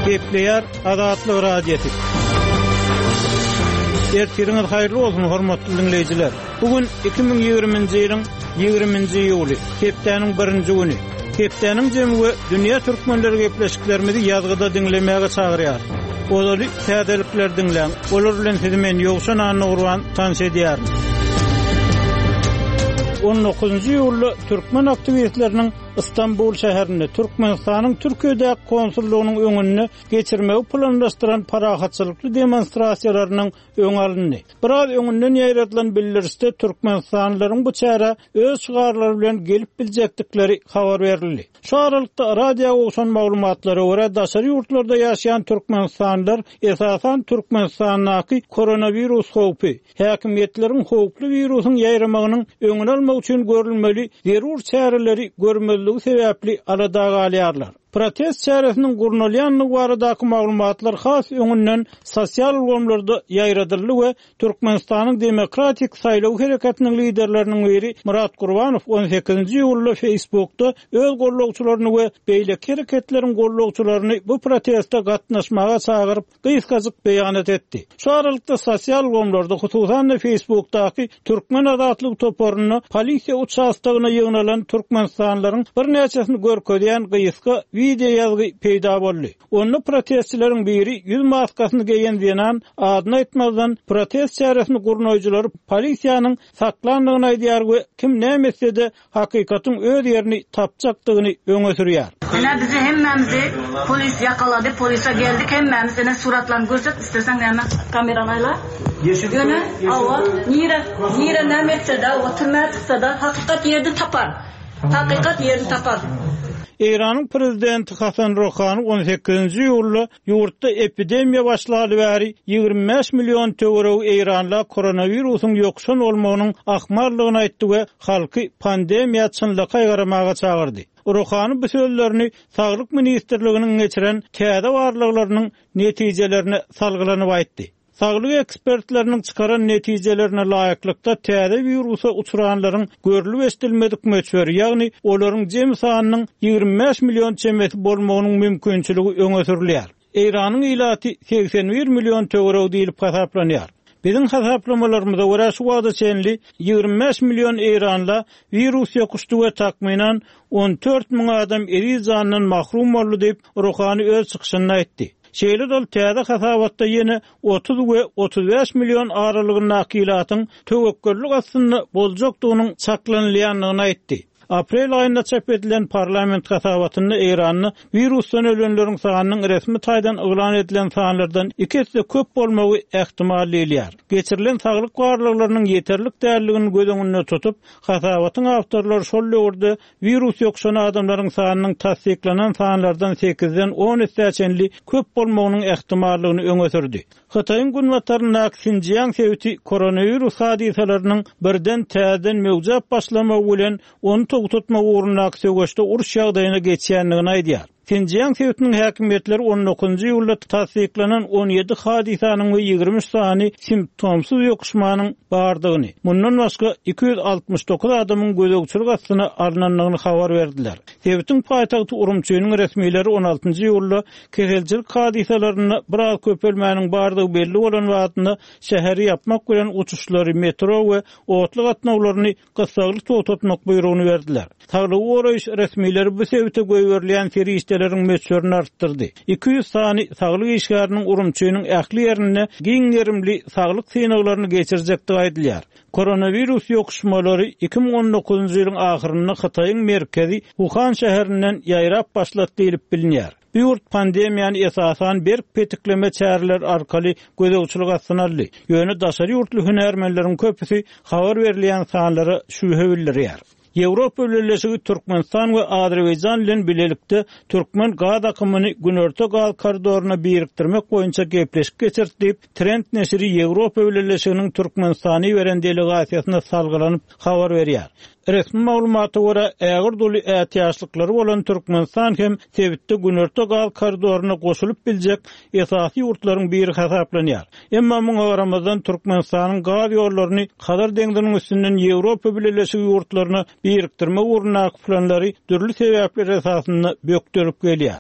Gepleýär Azatlyk radiosi. Ertiriniz hayırlı olsun hormatly dinleyijiler. Bugün 2020-nji ýylyň 20-nji ýuly, hepdeniň 1-nji güni. Hepdeniň jemgy dünýä türkmenleri gepleşiklerimizi ýazgyda dinlemäge çagyrýar. Olary täzelikler dinleň. Olar bilen sizi men ýogşan anagurwan tanış edýär. 19-njy ýylda türkmen aktivistleriniň İstanbul şäherinde Türkmenistanyň Türkiýede konsullugynyň öňüne geçirmegi planlaşdyran parahatçylykly demonstrasiýalarynyň öňe alyndy. Biraz öňünden ýaýratylan bildirişde Türkmenistanlylaryň bu çäre öz çygarlary bilen gelip biljekdikleri habar berildi. Şu aralykda radio ogşan maglumatlara görä daşary ýurtlarda ýaşaýan türkmenistanlylar esasan Türkmenistanyň koronavirus howpy, häkimetleriň howply wirusyň ýaýramagynyň öňüne almak üçin görülmeli zerur çäreleri görmeli sebäpli arada galýarlar. Protest çäresiniň gurnalýanlygy baradaky maglumatlar has öňünden sosial ulgamlarda ýaýradyldy we Türkmenistanyň demokratik saýlaw hereketiniň liderleriniň biri Murat Gurbanow 18-nji ýylda Facebookda öz gollagçylaryny we beýlek hereketleriň gollagçylaryny bu protestde gatnaşmaga çagyryp gysgasyk beýanat etdi. Şu aralykda sosial ulgamlarda hususan Facebookdaky türkmen azatlyk toporuny polisiýa uçastygyna ýygnalan türkmenistanlylaryň bir näçesini görkezýän gysga video ýazgy peýda boldy. Onu protestçilerin biri yüz maskasyny giýen diýen adyny aýtmazdan protest çäresini gurnoýjylary polisiýanyň saklandygyny aýdýar we kim näme de hakykatyň öz ýerini tapjakdygyny öňe sürýär. Ana bizi hemmemizi polis yakalady, polise geldik, hemmemiz ene suratlarını görset istesen näme kamerany aýla. Ýöne awa nire näme etse de oturma çıksa da hakykat ýerdi tapar. Hakykat ýerini tapar. İran'ın prezidenti Hasan Rouhani 18-nji ýylda ýurtda epidemiýa başlady bäri 25 milyon töwereg İranla koronavirusyň ýokşan bolmagynyň ahmarlygyny aýtdy we halky pandemiýa çynlyga ýaramaga çagyrdy. Rouhani bu sözlerini Saglyk ministrliginiň geçiren täze barlyklarynyň netijelerini salgylanyp aýtdy. Saglyk ekspertleriniň çykaran netijelerine laýyklykda täze virusa uçuranlaryň görülip estilmedik möçberi, ýagny olaryň jem sanynyň 25 milyon çemeti bolmagynyň mümkinçiligi öňe sürilýär. Iranyň ilaty 81 milyon töwereg diýilip hasaplanýar. Bizim hasaplamalarymyza görä şu wagtda çenli 25 milyon İranla virus ýokuşdy we takminan 14 000 adam eri zanyndan mahrum boldy diýip Rouhani öz çykyşynda aýtdy. Şeýle dol täze hasabatda ýene 30 we 35 milyon aralygyny nakylatyň töwekküllik aslynda boljakdygynyň çaklanylýanlygyny aýtdy. Aprel aýynda çap edilen parlament hasabatyny Iranyň virusdan ölenleriň sanynyň resmi taýdan oglan edilen sanlardan 2-de köp bolmagy ähtimal edilýär. Geçirilen saglyk barlyklarynyň ýeterlik därligini göz öňünde tutup, hasabatyň awtorlary şol ýerde virus ýokşan adamlaryň sanynyň tasdiklanan sanlardan 8-den 10 ýetişenli köp bolmagynyň ähtimallygyny öňe sürdi. Hataýyň günwataryna Xinjiang sewti koronavirus hadisalarynyň birden täzeden mewjap başlamagy bilen onu tutma uğruna söwüşde uruş ýagdaýyna geçýändigini aýdýar. Xinjiang sewtiniň häkimetleri 19-njy ýylda tasdiklanan 17 hadisanyň we 23 sany simptomsuz ýokuşmanyň bardygyny, mundan başga 269 adamyň gözegçilik astyna alnanlygyny habar berdiler. Sewtiň paýtagty Urumçynyň resmileri 16-njy ýylda keselçilik hadisalaryny biraz köpelmäniň bardygy belli bolan wagtynda şäheri ýapmak bilen uçuşlary, metro we otlyk atnawlaryny gysgalyk tutmak buýrugyny berdiler. Saglyk goraýyş resmileri bu sewte göýberilýän ferişteleriň möçberini artdyrdy. 200 sany saglyk işgäriniň Urumçynyň ähli ýerine giň ýerimli saglyk synaglaryny geçirjekdigi aýdylýar. Koronavirus ýokuşmalary 2019-njy ýylyň ahyrynda Hataýyň merkezi Wuhan şäherinden ýaýrap başlady diýilip bilinýär. Bu ýurt pandemiýany esasan bir petikleme çäreler arkaly gözegçilik astyna aldy. Ýöne daşary ýurtly hünärmenleriň köpüsi habar berilýän sanlary şühe bildirýär. Ýewropa Birleşigi Türkmenistan we Azerbaýjan bilen bilelikde türkmen gaz akymyny Günorta gaz koridoryna biriktirmek boýunça gepleşik geçirdi. Trend neşri Ýewropa Birleşiginiň Türkmenistany beren delegasiýasyna salgylanyp habar berýär. Resmi maglumaty görä ägir doly ähtiýaçlyklary bolan Türkmenistan hem Tebitde Günorta gaz koridoryna goşulyp biljek esasy ýurtlaryň biri hasaplanýar. Emma muňa garamazdan Türkmenistanyň gaz ýollaryny kadar deňdiriň üstünden Ýewropa Birleşigi ýurtlaryna biriktirme uğruna planlary dürli sebäpler esasynda bökdürip gelýär.